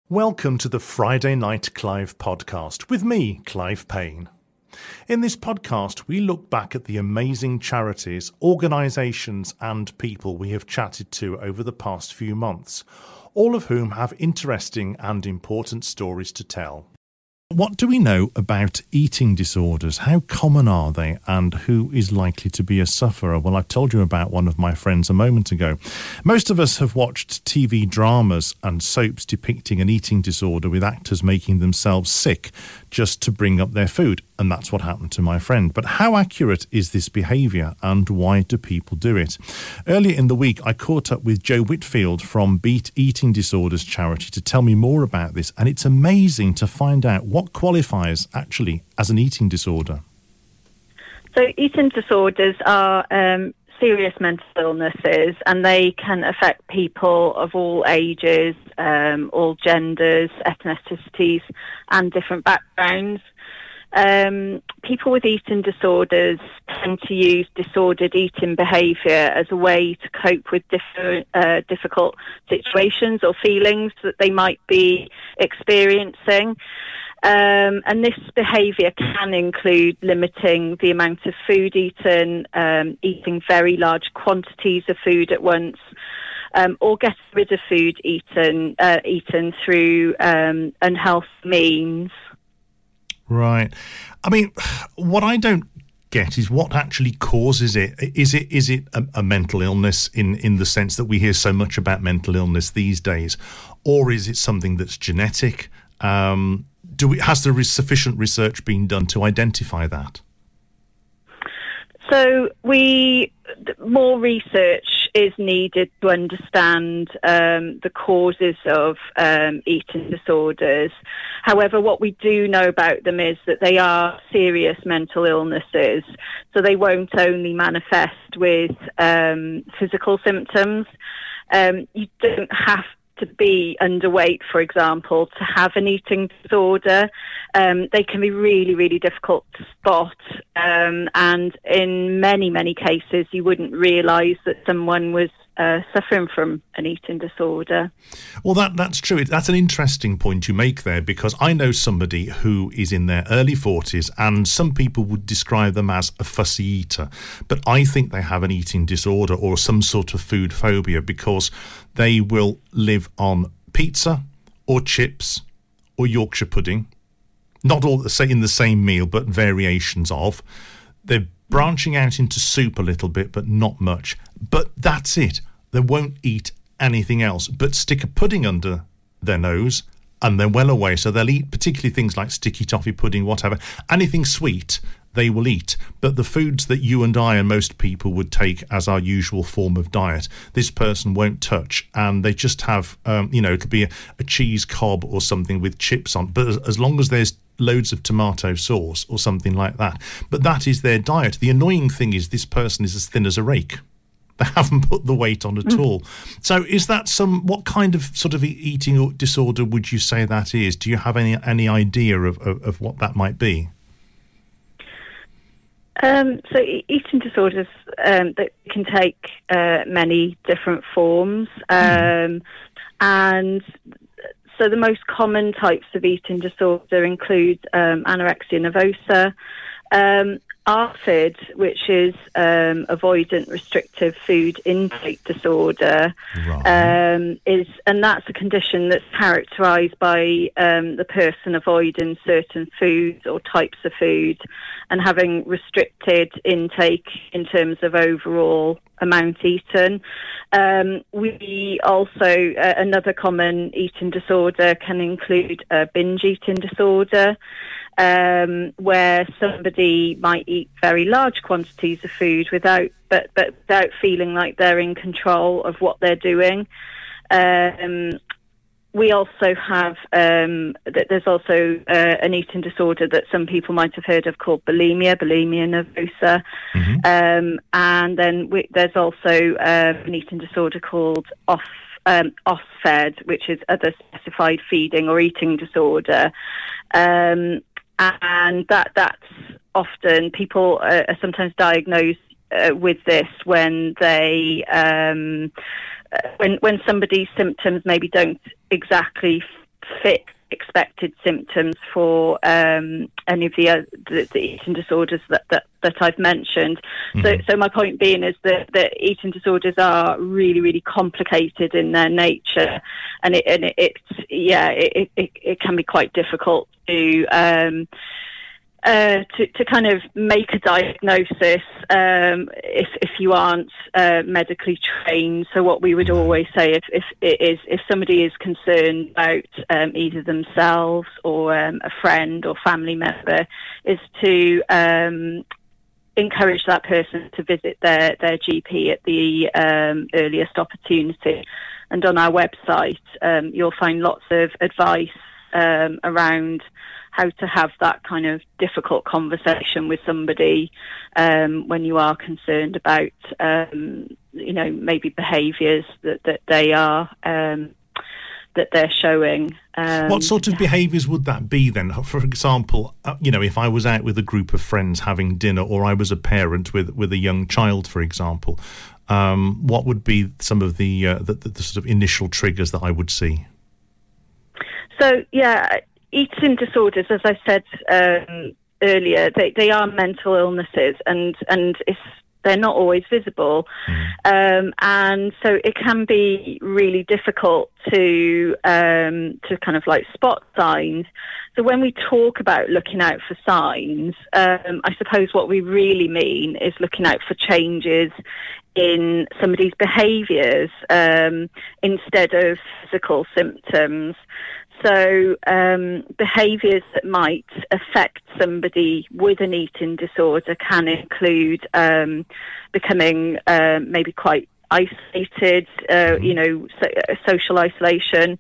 Welcome to the Friday Night Clive podcast with me, Clive Payne. In this podcast, we look back at the amazing charities, organisations and people we have chatted to over the past few months, all of whom have interesting and important stories to tell. What do we know about eating disorders? How common are they, and who is likely to be a sufferer? Well, I told you about one of my friends a moment ago. Most of us have watched TV dramas and soaps depicting an eating disorder with actors making themselves sick just to bring up their food, and that's what happened to my friend. But how accurate is this behaviour, and why do people do it? Earlier in the week, I caught up with Joe Whitfield from Beat Eating Disorders charity to tell me more about this, and it's amazing to find out what qualifies actually as an eating disorder. So eating disorders are serious mental illnesses, and they can affect people of all ages, all genders, ethnicities and different backgrounds. People with eating disorders tend to use disordered eating behaviour as a way to cope with difficult situations or feelings that they might be experiencing. And this behaviour can include limiting the amount of food eaten, eating very large quantities of food at once, or getting rid of food eaten through unhealthy means. Right. I mean, what I don't get is what actually causes it. Is it a mental illness in the sense that we hear so much about mental illness these days, or is it something that's genetic? Has there sufficient research been done to identify that? So more research is needed to understand the causes of eating disorders. However, what we do know about them is that they are serious mental illnesses, so they won't only manifest with physical symptoms. You don't have to be underweight, for example, to have an eating disorder. They can be really, really difficult to spot, and in many, many cases you wouldn't realise that someone was suffering from an eating disorder. Well, that's true. That's an interesting point you make there, because I know somebody who is in their early 40s, and some people would describe them as a fussy eater, but I think they have an eating disorder or some sort of food phobia, because they will live on pizza or chips or Yorkshire pudding, not all in the same meal, but variations of. They're branching out into soup a little bit, but not much. But that's it. They won't eat anything else, but stick a pudding under their nose and they're well away. So they'll eat particularly things like sticky toffee pudding, whatever. Anything sweet they will eat. But the foods that you and I and most people would take as our usual form of diet, this person won't touch. And they just have, it'll be a cheese cob or something with chips on. But as long as there's loads of tomato sauce or something like that. But that is their diet. The annoying thing is this person is as thin as a rake. They haven't put the weight on at all. So is that what kind of sort of eating disorder would you say that is? Do you have any idea of what that might be? So eating disorders that can take many different forms. And so the most common types of eating disorder include anorexia nervosa, ARFID, which is avoidant restrictive food intake disorder, and that's a condition that's characterised by the person avoiding certain foods or types of food and having restricted intake in terms of overall amount eaten. We also, another common eating disorder can include a binge eating disorder, where somebody might eat very large quantities of food without feeling like they're in control of what they're doing. We also have there's also an eating disorder that some people might have heard of called bulimia nervosa, and then there's also an eating disorder called OSFED, which is other specified feeding or eating disorder. And that's often people are sometimes diagnosed with this when when somebody's symptoms maybe don't exactly fit expected symptoms for any of the eating disorders that I've mentioned. Mm-hmm. So my point being is that eating disorders are really, really complicated in their nature, and it can be quite difficult to kind of make a diagnosis if you aren't medically trained. So what we would always say if somebody is concerned about either themselves or a friend or family member, is to encourage that person to visit their GP at the earliest opportunity. And on our website, you'll find lots of advice around how to have that kind of difficult conversation with somebody when you are concerned about, maybe behaviours that they are that they're showing. What sort of behaviours would that be then? For example, if I was out with a group of friends having dinner, or I was a parent with a young child, for example, what would be some of the sort of initial triggers that I would see? So, eating disorders, as I said earlier, they are mental illnesses, and they're not always visible. And so it can be really difficult to kind of like spot signs. So when we talk about looking out for signs, I suppose what we really mean is looking out for changes in somebody's behaviours instead of physical symptoms. So behaviours that might affect somebody with an eating disorder can include becoming maybe quite isolated, social isolation.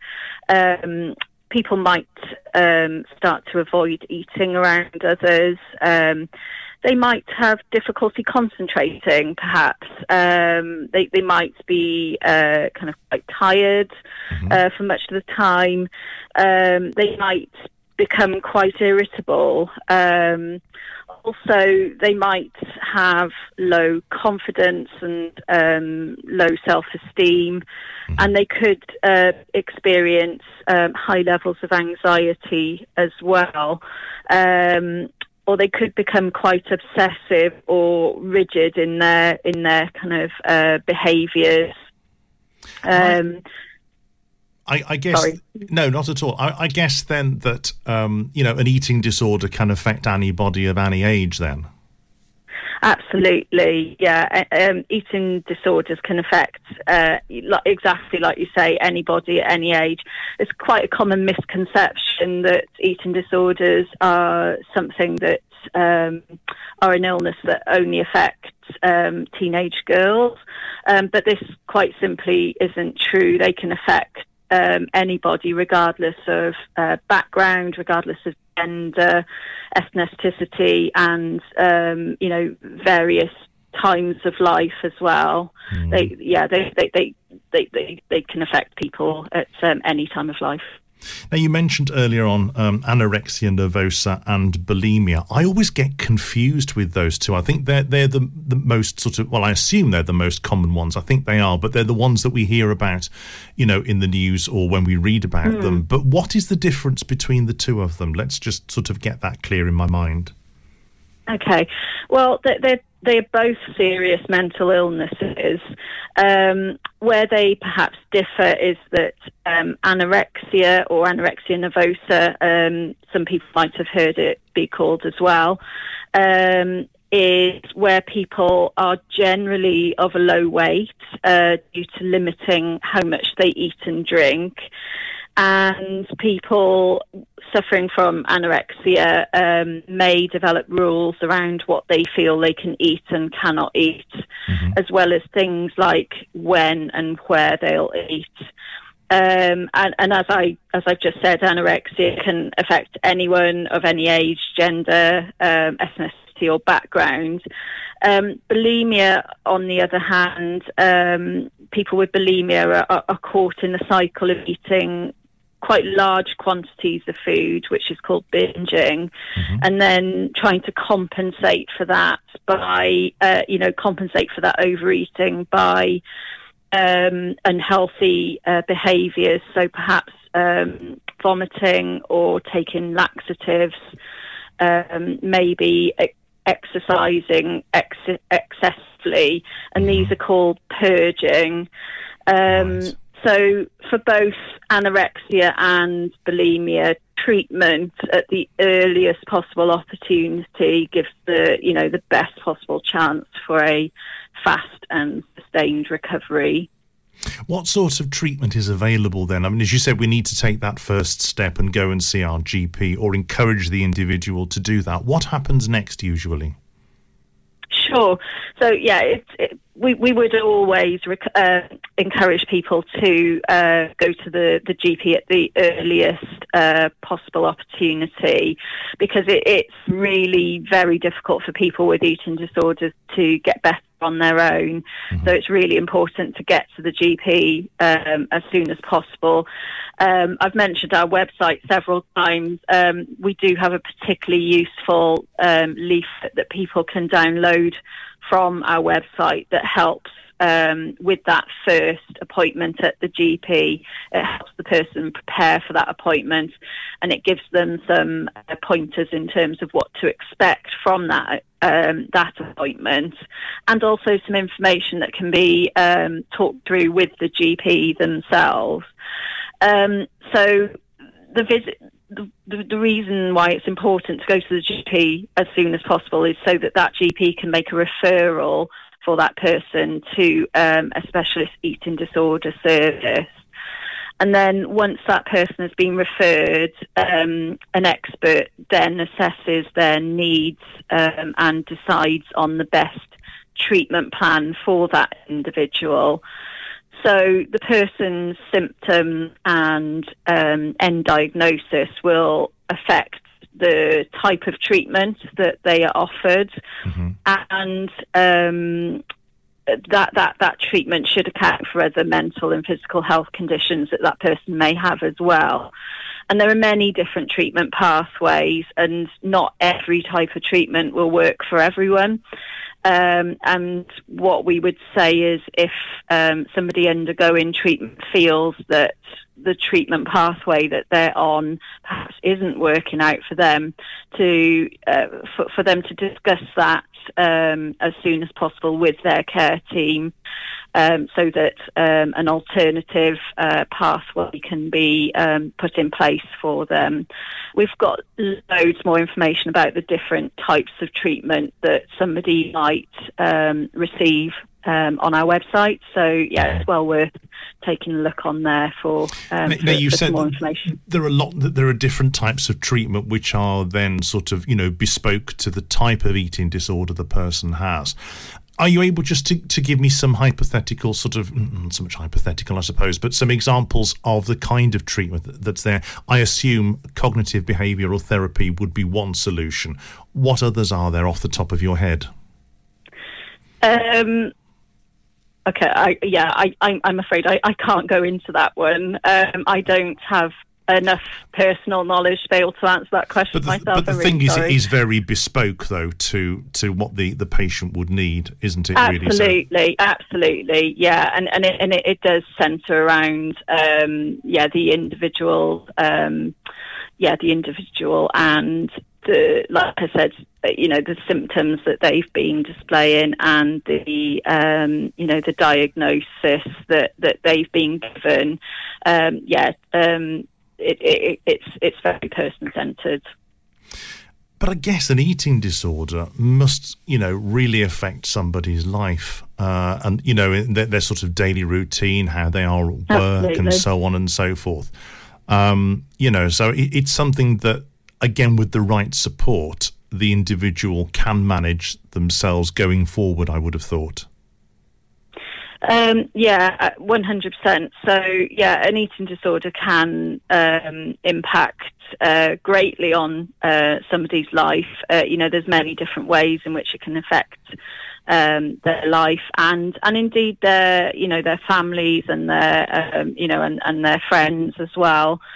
People might start to avoid eating around others. They might have difficulty concentrating, perhaps. They might be kind of quite tired for much of the time. They might become quite irritable. Also, they might have low confidence and low self-esteem, and they could experience high levels of anxiety as well. Or they could become quite obsessive or rigid in their kind of behaviours. I guess sorry. No, not at all. I guess then that an eating disorder can affect anybody of any age. Then, absolutely, yeah. Eating disorders can affect exactly like you say, anybody at any age. It's quite a common misconception that eating disorders are something that are an illness that only affects teenage girls, but this quite simply isn't true. They can affect anybody, regardless of background, regardless of gender, ethnicity, and various times of life as well. They can affect people at any time of life. Now, you mentioned earlier on anorexia nervosa and bulimia. I always get confused with those two. I think they're the most sort of, well, I assume they're the most common ones. I think they are, but they're the ones that we hear about, in the news or when we read about them. But what is the difference between the two of them? Let's just sort of get that clear in my mind. Okay. Well, they're both serious mental illnesses. Where they perhaps differ is that anorexia or anorexia nervosa, some people might have heard it be called as well, is where people are generally of a low weight due to limiting how much they eat and drink. And people suffering from anorexia may develop rules around what they feel they can eat and cannot eat, as well as things like when and where they'll eat. And as I've just said, anorexia can affect anyone of any age, gender, ethnicity or background. Bulimia, on the other hand, people with bulimia are caught in the cycle of eating quite large quantities of food, which is called binging, and then trying to compensate for that by, compensate for that overeating by unhealthy behaviours. So perhaps vomiting or taking laxatives, maybe exercising excessively, and these are called purging. Right. So for both anorexia and bulimia, treatment at the earliest possible opportunity gives the best possible chance for a fast and sustained recovery. What sort of treatment is available then? I mean, as you said, we need to take that first step and go and see our GP or encourage the individual to do that. What happens next usually? Sure. So, yeah, we would always encourage people to go to the GP at the earliest possible opportunity, because it's really very difficult for people with eating disorders to get better on their own. So it's really important to get to the GP as soon as possible. I've mentioned our website several times. We do have a particularly useful leaflet that people can download from our website that helps with that first appointment at the GP. It helps the person prepare for that appointment, and it gives them some pointers in terms of what to expect from that appointment, and also some information that can be talked through with the GP themselves. So the visit. The reason why it's important to go to the GP as soon as possible is so that GP can make a referral for that person to a specialist eating disorder service. And then once that person has been referred, an expert then assesses their needs and decides on the best treatment plan for that individual. So the person's symptom and end diagnosis will affect the type of treatment that they are offered, and that treatment should account for other mental and physical health conditions that person may have as well. And there are many different treatment pathways, and not every type of treatment will work for everyone. And what we would say is, if somebody undergoing treatment feels that the treatment pathway that they're on perhaps isn't working out for them, for them to discuss that as soon as possible with their care team, so that an alternative pathway can be put in place for them. We've got loads more information about the different types of treatment that somebody might receive on our website. So, yeah, it's well worth taking a look on there for you said more information. There are different types of treatment which are then sort of, bespoke to the type of eating disorder the person has. Are you able just to give me some hypothetical, sort of, not so much hypothetical, I suppose, but some examples of the kind of treatment that's there? I assume cognitive behavioural therapy would be one solution. What others are there off the top of your head? Okay, I'm afraid I can't go into that one. I don't have enough personal knowledge to be able to answer that question myself. But the thing is, it is very bespoke, though, to what the patient would need, isn't it? Absolutely, yeah, and it does centre around the individual, and the, like I said, the symptoms that they've been displaying, and the the diagnosis that they've been given. It's very person-centred. But I guess an eating disorder must, really affect somebody's life, and their sort of daily routine, how they are at work, Absolutely. And so on and so forth. So it's something that, again, with the right support, the individual can manage themselves going forward, I would have thought. 100%. So, an eating disorder can impact greatly on somebody's life. There's many different ways in which it can affect their life, and indeed their families and their and their friends as well.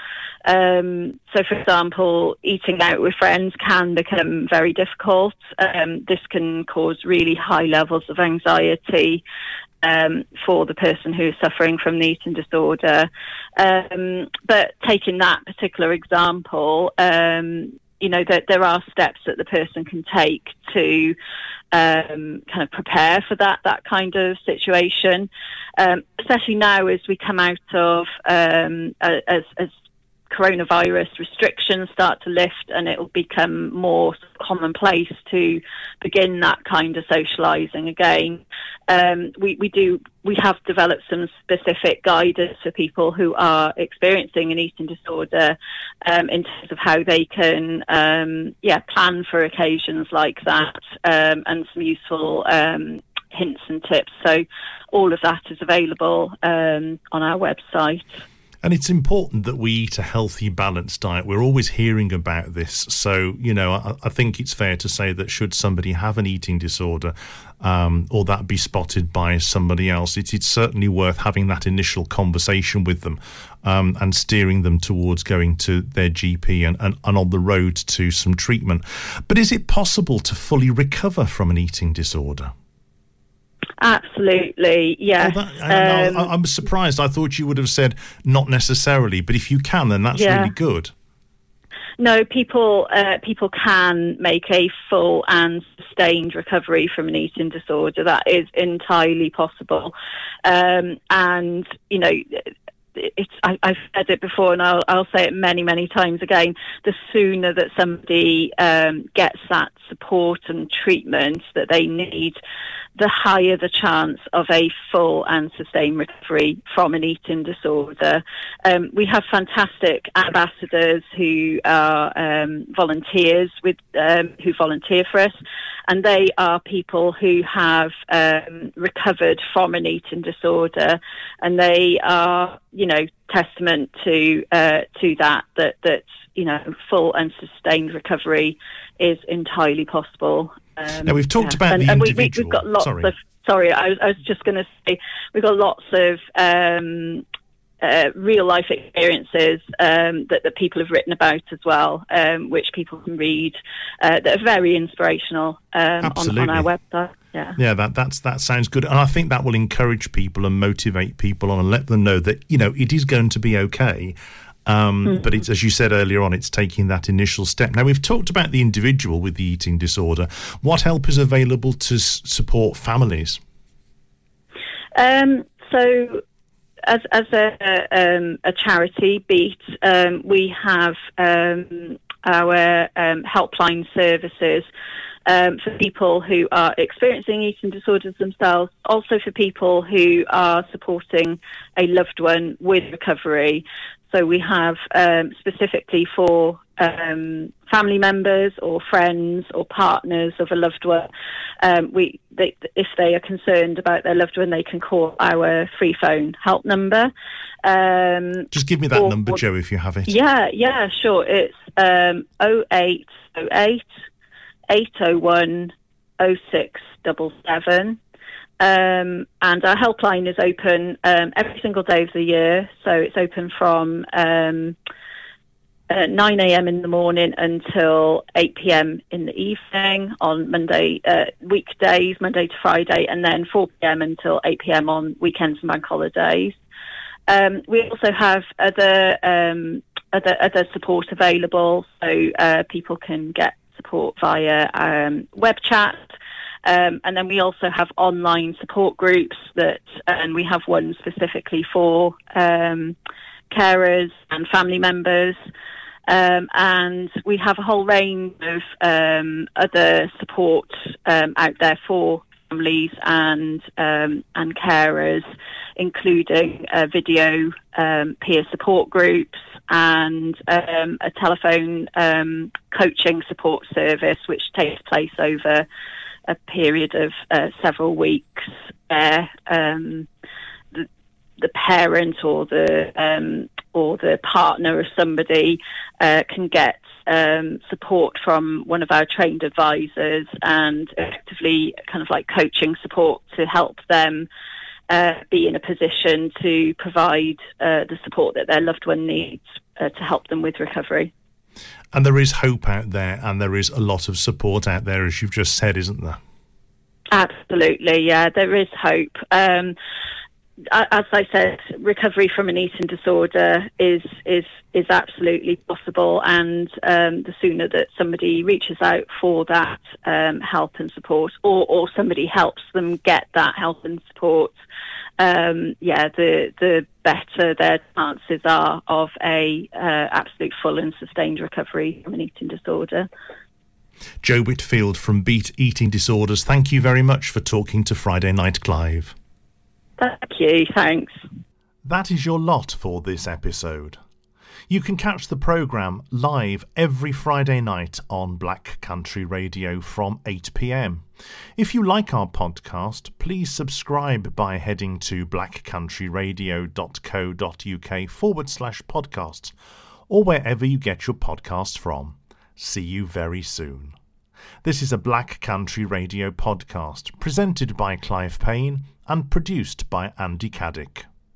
So, for example, eating out with friends can become very difficult. This can cause really high levels of anxiety for the person who is suffering from the eating disorder. But taking that particular example, that there are steps that the person can take to kind of prepare for that kind of situation, especially now as we come out of as coronavirus restrictions start to lift, and it will become more commonplace to begin that kind of socialising again. We have developed some specific guidance for people who are experiencing an eating disorder in terms of how they can plan for occasions like that, and some useful hints and tips. So all of that is available on our website. And it's important that we eat a healthy, balanced diet. We're always hearing about this. So, I think it's fair to say that should somebody have an eating disorder or that be spotted by somebody else, it's certainly worth having that initial conversation with them and steering them towards going to their GP and on the road to some treatment. But is it possible to fully recover from an eating disorder? Absolutely, yes. I'm surprised. I thought you would have said not necessarily, but if you can, then that's really good. No, people can make a full and sustained recovery from an eating disorder. That is entirely possible, and I've said it before, and I'll say it many, many times again. The sooner that somebody gets that support and treatment that they need, the higher the chance of a full and sustained recovery from an eating disorder. We have fantastic ambassadors who are volunteers who volunteer for us, and they are people who have recovered from an eating disorder, and they are, testament to that full and sustained recovery is entirely possible. Now, we've talked about the individual. We've got lots of... Sorry, I was just going to say, we've got lots of real-life experiences that people have written about as well, which people can read, that are very inspirational on our website. Yeah, that sounds good. And I think that will encourage people and motivate people and let them know that, it is going to be okay. But it's, as you said earlier on, it's taking that initial step. Now, we've talked about the individual with the eating disorder. What help is available to support families? So, as a charity, Beat, we have our helpline services for people who are experiencing eating disorders themselves, also for people who are supporting a loved one with recovery. So we have specifically for family members or friends or partners of a loved one. If they are concerned about their loved one, they can call our free phone help number. Just give me that number, Jo, if you have it. Yeah, sure. It's 0808 801 0677. And our helpline is open every single day of the year. So it's open from 9 a.m. in the morning until 8 p.m. in the evening on weekdays, Monday to Friday, and then 4 p.m. until 8 p.m. on weekends and bank holidays. We also have other support available, so people can get support via web chat. And then we also have online support groups and we have one specifically for carers and family members. And we have a whole range of other support out there for families and carers, including video peer support groups and a telephone coaching support service, which takes place over a period of several weeks. The parent or the partner of somebody can get support from one of our trained advisors and effectively kind of like coaching support to help them be in a position to provide the support that their loved one needs help them with recovery. And there is hope out there, and there is a lot of support out there, as you've just said, isn't there? Absolutely, yeah, there is hope. As I said, recovery from an eating disorder is absolutely possible, and the sooner that somebody reaches out for that help and support, or somebody helps them get that help and support, the better their chances are of a absolute full and sustained recovery from an eating disorder. Jo Whitfield from Beat Eating Disorders, thank you very much for talking to Friday Night Clive. Thank you, thanks. That is your lot for this episode. You can catch the programme live every Friday night on Black Country Radio from 8 p.m. If you like our podcast, please subscribe by heading to blackcountryradio.co.uk/podcasts, or wherever you get your podcasts from. See you very soon. This is a Black Country Radio podcast presented by Clive Payne and produced by Andy Caddick.